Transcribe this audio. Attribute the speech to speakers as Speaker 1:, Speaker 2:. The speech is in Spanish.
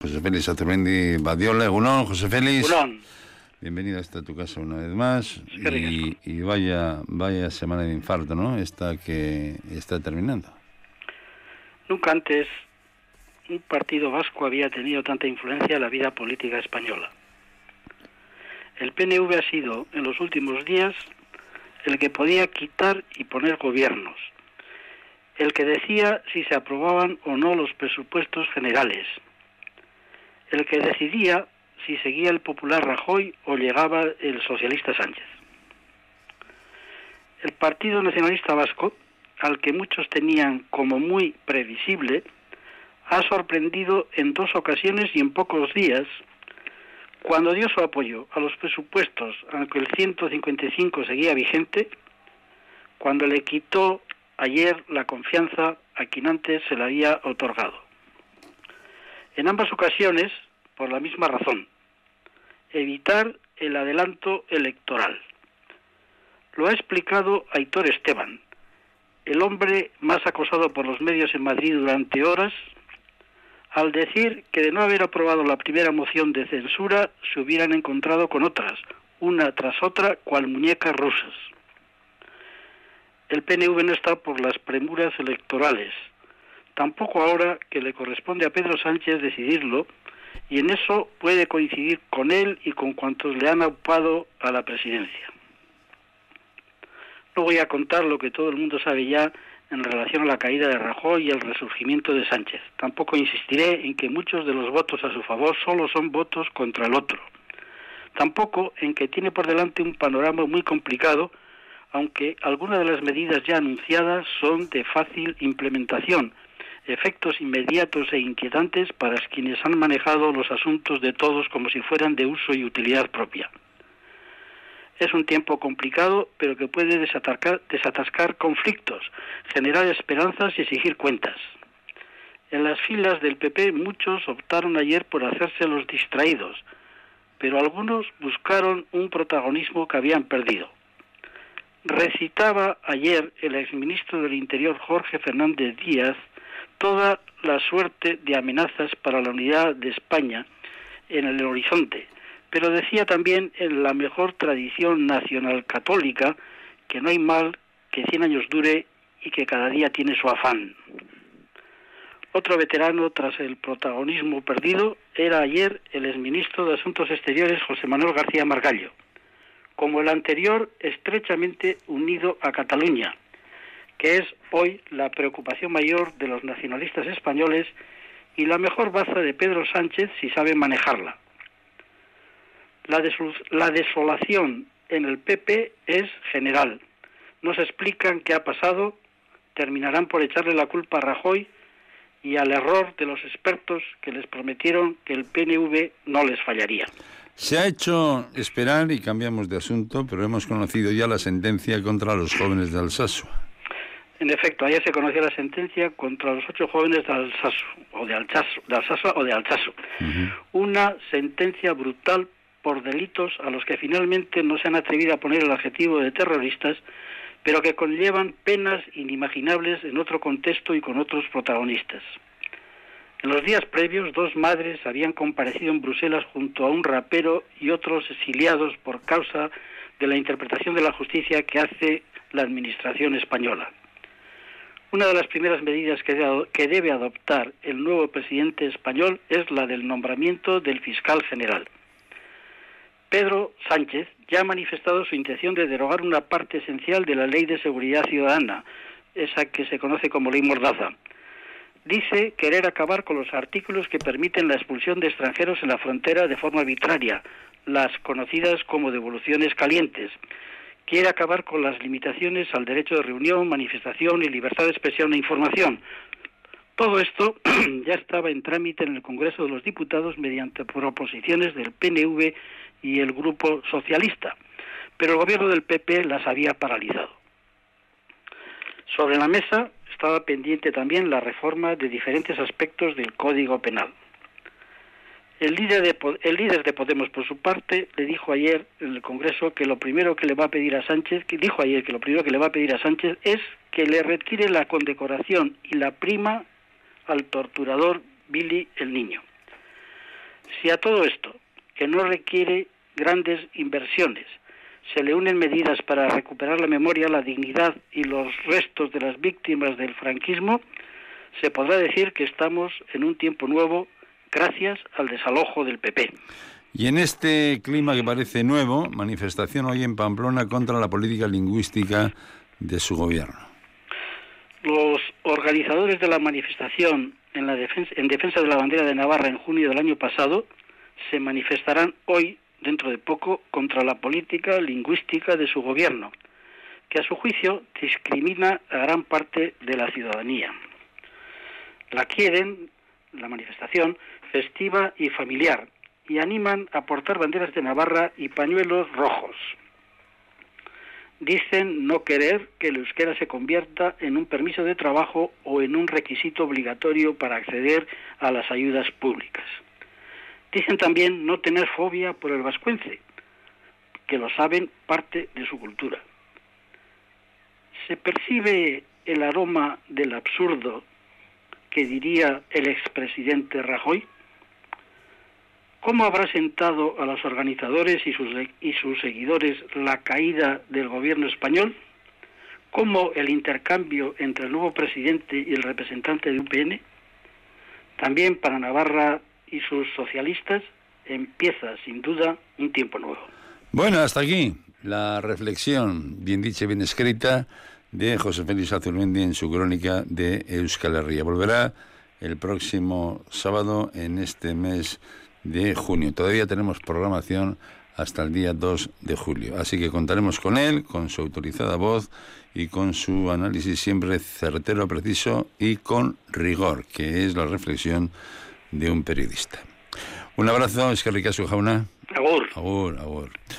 Speaker 1: José Félix Azumendi Badiola, Egunon, José Félix.
Speaker 2: Egunon.
Speaker 1: Bienvenido a tu casa una vez más. Y vaya semana de infarto, ¿no? Esta que está terminando.
Speaker 2: Nunca antes un partido vasco había tenido tanta influencia en la vida política española. El PNV ha sido, en los últimos días, el que podía quitar y poner gobiernos, el que decía si se aprobaban o no los presupuestos generales, el que decidía si seguía el popular Rajoy o llegaba el socialista Sánchez. El Partido Nacionalista Vasco, al que muchos tenían como muy previsible, ha sorprendido en 2 ocasiones y en pocos días, cuando dio su apoyo a los presupuestos, aunque el 155 seguía vigente, cuando le quitó ayer la confianza a quien antes se la había otorgado. En ambas ocasiones, por la misma razón, evitar el adelanto electoral. Lo ha explicado Aitor Esteban, el hombre más acosado por los medios en Madrid durante horas, al decir que de no haber aprobado la primera moción de censura se hubieran encontrado con otras, una tras otra, cual muñecas rusas. El PNV no está por las premuras electorales, tampoco ahora que le corresponde a Pedro Sánchez decidirlo, y en eso puede coincidir con él y con cuantos le han aupado a la presidencia. No voy a contar lo que todo el mundo sabe ya en relación a la caída de Rajoy y el resurgimiento de Sánchez. Tampoco insistiré en que muchos de los votos a su favor solo son votos contra el otro. Tampoco en que tiene por delante un panorama muy complicado, aunque algunas de las medidas ya anunciadas son de fácil implementación, efectos inmediatos e inquietantes para quienes han manejado los asuntos de todos como si fueran de uso y utilidad propia. Es un tiempo complicado, pero que puede desatascar conflictos, generar esperanzas y exigir cuentas. En las filas del PP muchos optaron ayer por hacerse los distraídos, pero algunos buscaron un protagonismo que habían perdido. Recitaba ayer el exministro del Interior Jorge Fernández Díaz toda la suerte de amenazas para la unidad de España en el horizonte, pero decía también en la mejor tradición nacional católica que no hay mal que 100 años dure y que cada día tiene su afán. Otro veterano tras el protagonismo perdido era ayer el exministro de Asuntos Exteriores José Manuel García Margallo, como el anterior estrechamente unido a Cataluña, que es hoy la preocupación mayor de los nacionalistas españoles y la mejor baza de Pedro Sánchez si sabe manejarla. La desolación en el PP es general. No se explican qué ha pasado, terminarán por echarle la culpa a Rajoy y al error de los expertos que les prometieron que el PNV no les fallaría.
Speaker 1: Se ha hecho esperar y cambiamos de asunto, pero hemos conocido ya la sentencia contra los jóvenes de Alsasua.
Speaker 2: En efecto, ayer se conoció la sentencia contra los 8 jóvenes de Alsasua o de Alsasu. Una sentencia brutal por delitos a los que finalmente no se han atrevido a poner el adjetivo de terroristas, pero que conllevan penas inimaginables en otro contexto y con otros protagonistas. En los días previos, 2 madres habían comparecido en Bruselas junto a un rapero y otros exiliados por causa de la interpretación de la justicia que hace la administración española. Una de las primeras medidas que debe adoptar el nuevo presidente español es la del nombramiento del fiscal general. Pedro Sánchez ya ha manifestado su intención de derogar una parte esencial de la Ley de Seguridad Ciudadana, esa que se conoce como Ley Mordaza. Dice querer acabar con los artículos que permiten la expulsión de extranjeros en la frontera de forma arbitraria, las conocidas como devoluciones calientes. Quiere acabar con las limitaciones al derecho de reunión, manifestación y libertad de expresión e información. Todo esto ya estaba en trámite en el Congreso de los Diputados mediante proposiciones del PNV y el Grupo Socialista, pero el gobierno del PP las había paralizado. Sobre la mesa estaba pendiente también la reforma de diferentes aspectos del Código Penal. El líder de Podemos, por su parte, le dijo ayer en el Congreso que lo primero que le va a pedir a Sánchez, es que le retire la condecoración y la prima al torturador Billy el Niño. Si a todo esto, que no requiere grandes inversiones, se le unen medidas para recuperar la memoria, la dignidad y los restos de las víctimas del franquismo, se podrá decir que estamos en un tiempo nuevo gracias al desalojo del PP.
Speaker 1: Y en este clima que parece nuevo, manifestación hoy en Pamplona contra la política lingüística de su gobierno.
Speaker 2: Los organizadores de la manifestación en defensa de la bandera de Navarra en junio del año pasado se manifestarán hoy, dentro de poco, contra la política lingüística de su gobierno, que a su juicio discrimina a gran parte de la ciudadanía. La quieren, la manifestación, festiva y familiar, y animan a portar banderas de Navarra y pañuelos rojos. Dicen no querer que el euskera se convierta en un permiso de trabajo o en un requisito obligatorio para acceder a las ayudas públicas. Dicen también no tener fobia por el vascuence, que lo saben parte de su cultura. ¿Se percibe el aroma del absurdo que diría el expresidente Rajoy? ¿Cómo habrá sentado a los organizadores y sus seguidores la caída del gobierno español? ¿Cómo el intercambio entre el nuevo presidente y el representante de UPN? También para Navarra y sus socialistas empieza, sin duda, un tiempo nuevo.
Speaker 1: Bueno, hasta aquí la reflexión, bien dicha y bien escrita, de José Félix Azurmendi en su crónica de Euskal Herria. Volverá el próximo sábado en este mes de junio. Todavía tenemos programación hasta el día 2 de julio. Así que contaremos con él, con su autorizada voz y con su análisis siempre certero, preciso y con rigor, que es la reflexión de un periodista. Un abrazo, eskerrik asko jauna.
Speaker 2: Agur.
Speaker 1: Agur, agur.